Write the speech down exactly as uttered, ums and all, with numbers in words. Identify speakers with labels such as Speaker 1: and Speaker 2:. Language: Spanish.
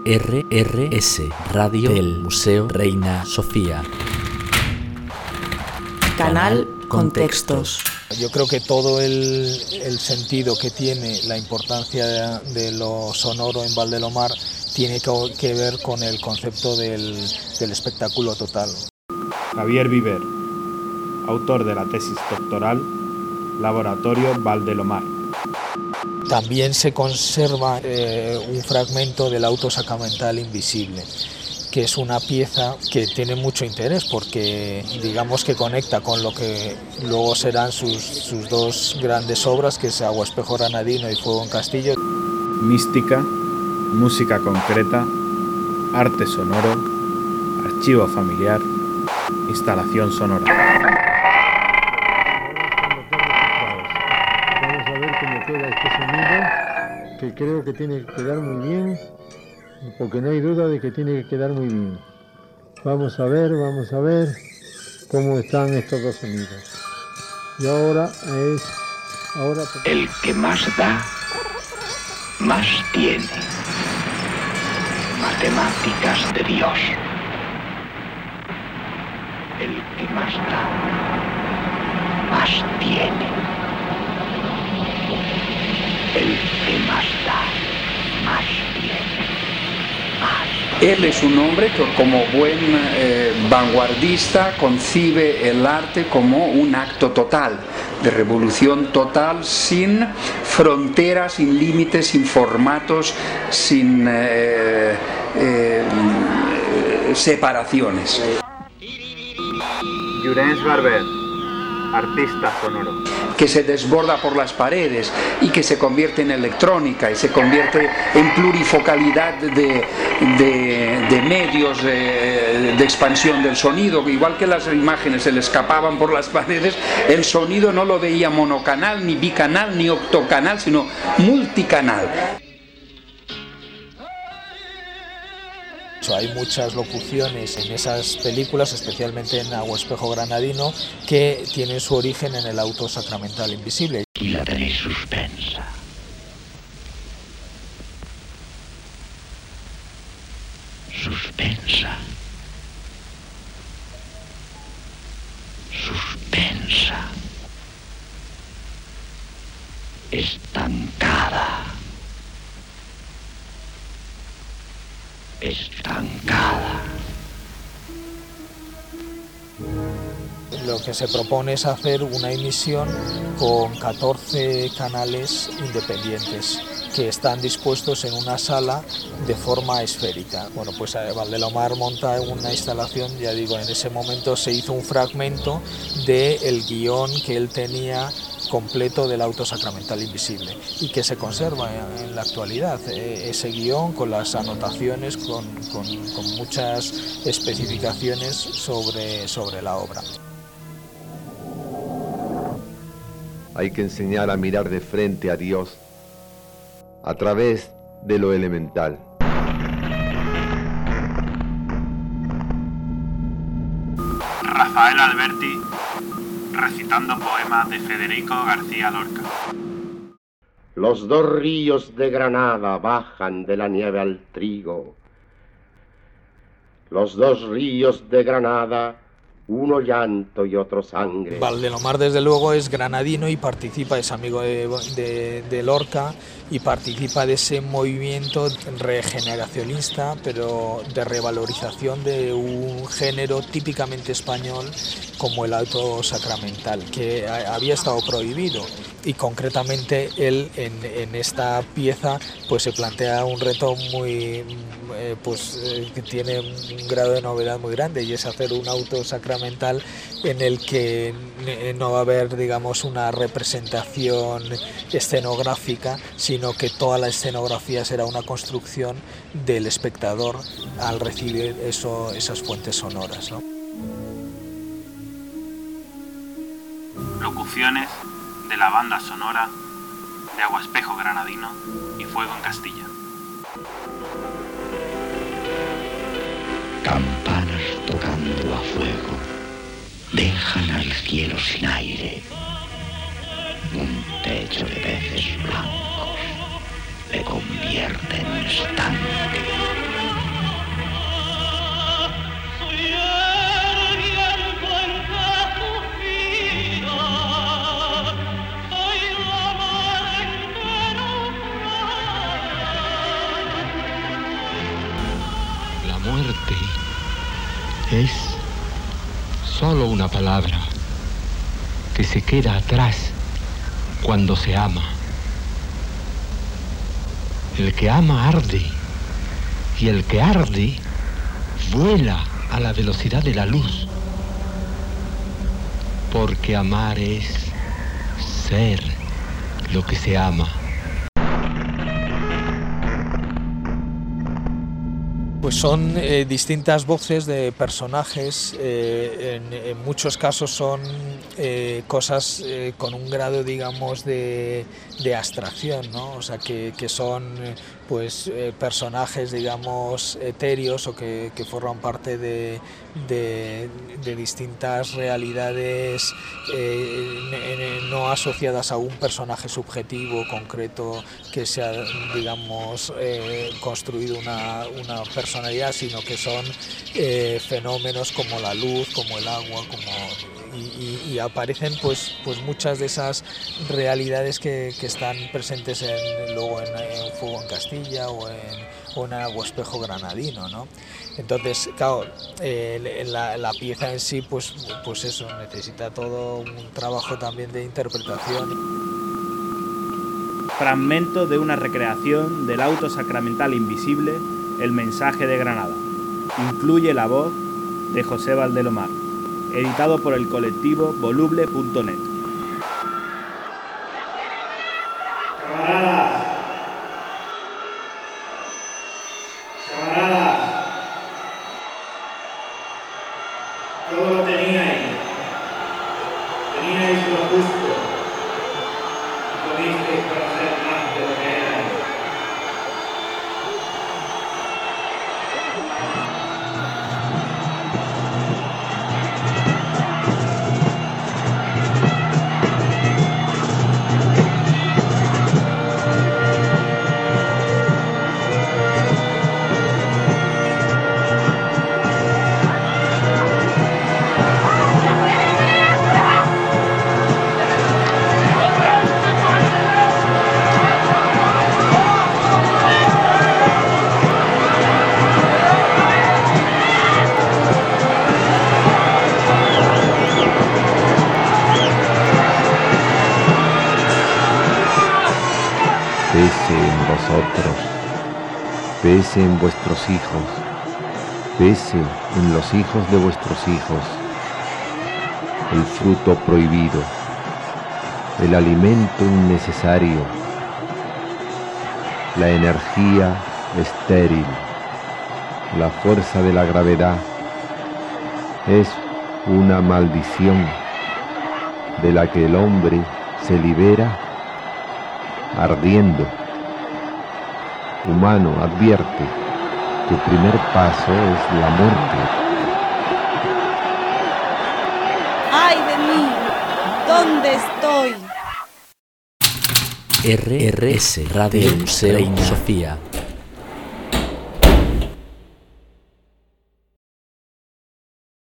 Speaker 1: R R S, Radio del Museo Reina Sofía.
Speaker 2: Canal Contextos.
Speaker 3: Yo creo que todo el, el sentido que tiene la importancia de, de lo sonoro en Valdelomar tiene que, que ver con el concepto del, del espectáculo total.
Speaker 4: Javier Viver, autor de la tesis doctoral, Laboratorio Valdelomar.
Speaker 3: También se conserva eh, un fragmento del auto sacramental invisible, que es una pieza que tiene mucho interés porque digamos que conecta con lo que luego serán sus, sus dos grandes obras, que es Agua Espejo Granadino y Fuego en Castillo.
Speaker 4: Mística, música concreta, arte sonoro, archivo familiar, instalación sonora.
Speaker 5: Vamos a ver cómo queda este sonido, que creo que tiene que quedar muy bien, porque no hay duda de que tiene que quedar muy bien. Vamos a ver, vamos a ver cómo están estos dos sonidos. Y ahora es... ahora...
Speaker 6: El que más da, más tiene. Matemáticas de Dios. El que más da, más tiene. El que más da, más tiene. Más.
Speaker 7: Él es un hombre que como buen eh, vanguardista concibe el arte como un acto total, de revolución total, sin fronteras, sin límites, sin formatos, sin eh, eh, separaciones.
Speaker 8: Llorenç Barber, artista sonoro.
Speaker 7: Que se desborda por las paredes y que se convierte en electrónica y se convierte en plurifocalidad de, de, de medios de, de expansión del sonido. Igual que las imágenes se le escapaban por las paredes, el sonido no lo veía monocanal, ni bicanal, ni octocanal, sino multicanal.
Speaker 3: Hay muchas locuciones en esas películas, especialmente en Agua Espejo Granadino, que tienen su origen en el auto sacramental invisible.
Speaker 6: Y la tenéis suspensa. Suspensa. Suspensa. Estancada. Estancada.
Speaker 3: Lo que se propone es hacer una emisión con catorce canales independientes que están dispuestos en una sala de forma esférica. Bueno, pues Valdelomar monta una instalación, ya digo, en ese momento se hizo un fragmento del guión que él tenía completo del auto sacramental invisible y que se conserva en la actualidad, ese guión con las anotaciones, con, con, con muchas especificaciones sobre, sobre la obra.
Speaker 9: Hay que enseñar a mirar de frente a Dios a través de lo elemental.
Speaker 4: Rafael Alberti, recitando poemas de Federico García Lorca.
Speaker 10: Los dos ríos de Granada bajan de la nieve al trigo. Los dos ríos de Granada, uno llanto y otro sangre.
Speaker 3: Valdelomar desde luego es granadino y participa, es amigo de, de, de Lorca y participa de ese movimiento regeneracionista, pero de revalorización de un género típicamente español como el auto sacramental, que había estado prohibido. Y concretamente él en, en esta pieza pues se plantea un reto muy eh, pues eh, que tiene un grado de novedad muy grande, y es hacer un auto sacramental en el que no va a haber, digamos, una representación escenográfica, sino que toda la escenografía será una construcción del espectador al recibir eso, esas fuentes sonoras, ¿no?
Speaker 4: Locuciones de la banda sonora de Agua Espejo Granadino y Fuego en Castilla.
Speaker 6: Campanas tocando a fuego dejan al cielo sin aire. Un techo de peces blancos le convierte en estanque.
Speaker 11: muerte es solo una palabra que se queda atrás cuando se ama. El que ama arde, y el que arde vuela a la velocidad de la luz, porque amar es ser lo que se ama.
Speaker 3: Pues son eh, distintas voces de personajes, eh, en, en muchos casos son eh, cosas eh, con un grado, digamos, de, de abstracción, ¿no? O sea, que, que son pues eh, personajes, digamos, etéreos o que, que forman parte de, de, de distintas realidades eh, no asociadas a un personaje subjetivo concreto que se ha, digamos, eh, construido una, una personalidad, sino que son eh, fenómenos como la luz, como el agua, como y, y, y aparecen pues, pues muchas de esas realidades que, que están presentes en, luego en, en Fuego en Castilla o en, o en Agua Espejo Granadino, ¿no? Entonces, claro, eh, la, la pieza en sí, pues, pues eso, necesita todo un trabajo también de interpretación.
Speaker 12: Fragmento de una recreación del auto sacramental invisible, El mensaje de Granada. Incluye la voz de José Valdelomar, editado por el colectivo voluble punto net.
Speaker 13: Camaradas, camaradas, todo lo teníais, teníais lo justo, y podisteis para ser más de lo que erais.
Speaker 9: Pese en vosotros, pese en vuestros hijos, pese en los hijos de vuestros hijos, el fruto prohibido, el alimento innecesario, la energía estéril, la fuerza de la gravedad, es una maldición de la que el hombre se libera ardiendo. Humano, advierte, tu primer paso es la muerte.
Speaker 14: ¡Ay de mí! ¿Dónde estoy?
Speaker 1: R R S Radio Museo Reina Sofía.